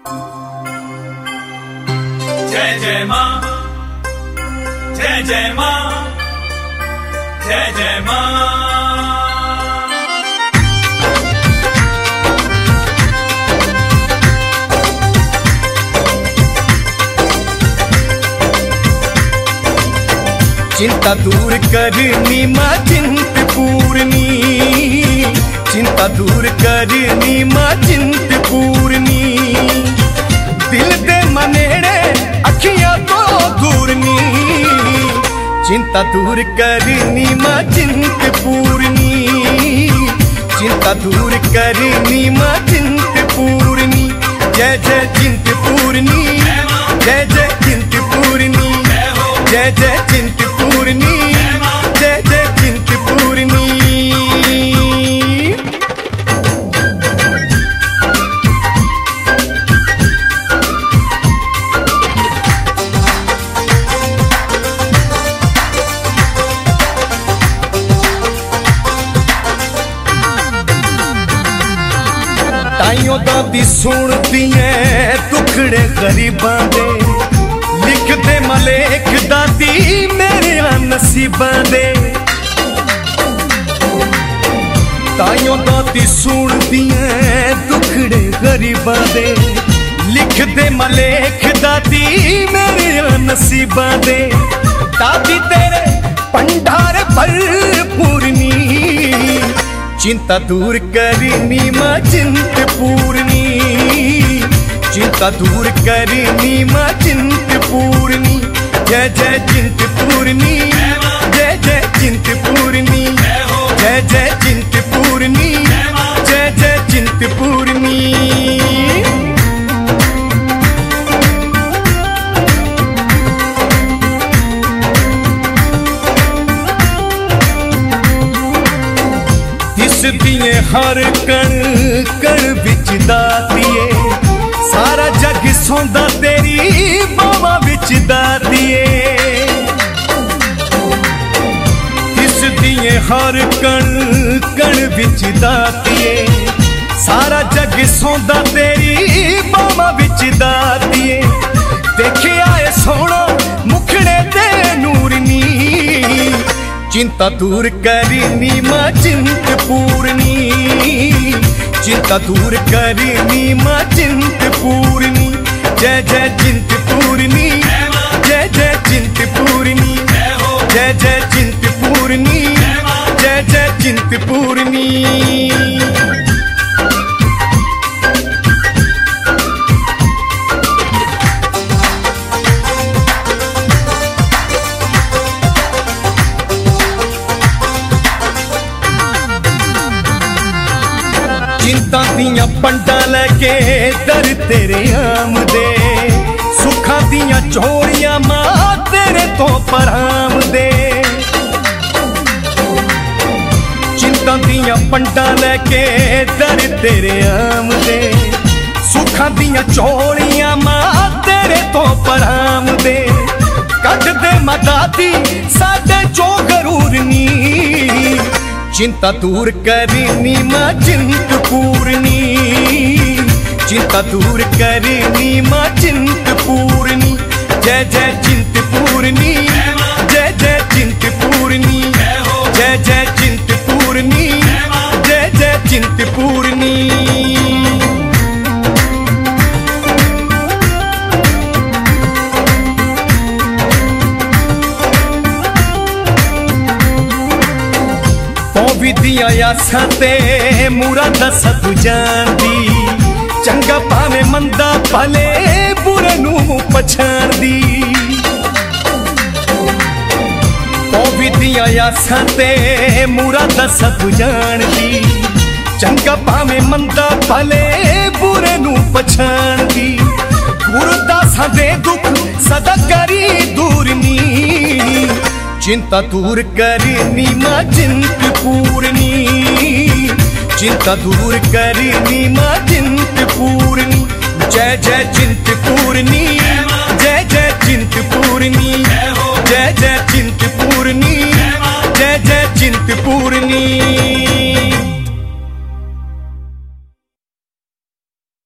जय जय माँ, जय जय माँ, जय जय माँ। चिंता दूर करनी माँ चिंत पूर्णी, चिंता दूर करनी माँ चिंत पूर्णी। दिल दे मनेड़े अखियां तो दूरनी, चिंता दूर करनी माँ चिंत पूर्णी, चिंता दूर करनी माँ चिंत पूर्णी। जय जय चिंत पूर्णी, जय जय चिंत पूर्णी, जय जय चिंत पूर्णी, जय जय चिंत पूर्णी। ताइयों दादी सुनती है दुखड़े गरीबां दे, लिख दे मलेख दादी मेरे नसीबां दे। ताइयों दादी सुनती है दुखड़े गरीबां दे, लिख दे मलेख दादी मेरे नसीबां दे। दादी तेरे भंडार भरपूरनी, चिंता दूर करनी माँ चिंत पूर्णी, चिंता दूर करनी माँ चिंत पूर्णी। जय जय चिंत पूर्णी, जय जय चिंत पूर्णी, जय जय चिंत पूर्णी, जय जय चिंत पूर्णी। दिए हर कण कण विच दातिए, सारा जग सौंदा तेरी बावा विच दातिए। दिस दिए हर कण कण विच दातिए, सारा जग सौंदा तेरी बावा विच दातिए। देखे आए सोना मुखड़े ते नूरनी, चिंता दूर करनी माँ चिंत पूर्णी, चिंता दूर करनी माँ चिंत पूर्णी। जय जय चिंत पूर्णी, जय जय चिंत पूर्णी, जय जय चिंत पूर्णी, जय जय चिंत पूर्णी। चिंता दियां पंडा लैके दर तेरे आमदे, सुखा दियां चोरियां मां तेरे तो परामदे। चिंता दियां पंडा लैके दर तेरे आमदे, सुखा दियां चोरियां मां तेरे तो परामदे। कट दे मदादी साडे चो गरूरनी, चिंता दूर करनी माँ चिंत पूर्णी, चिंता दूर करनी माँ चिंत पूर्णी। जय जय चिंत पूर्णी, जय जय चिंत पूर्णी, जय जय चिंत पूर्णी, जय जय चिंत पूर्णी। विधियां आसां ते मुरादां सतू जानदी, चंगा भावे मंदा भले बुरे नूं पछाणदी। ओ विधियां आसां ते मुरादां सतू जानदी, चंगा भावे मंदा भले बुरे नूं पछाणदी। गुरदासां दे दुख सदा करी दूरनी, चिंता दूर करनी माँ चिंत पूर्णी, चिंता दूर करनी माँ चिंत पूर्णी। जय जय चिंत पूर्णी,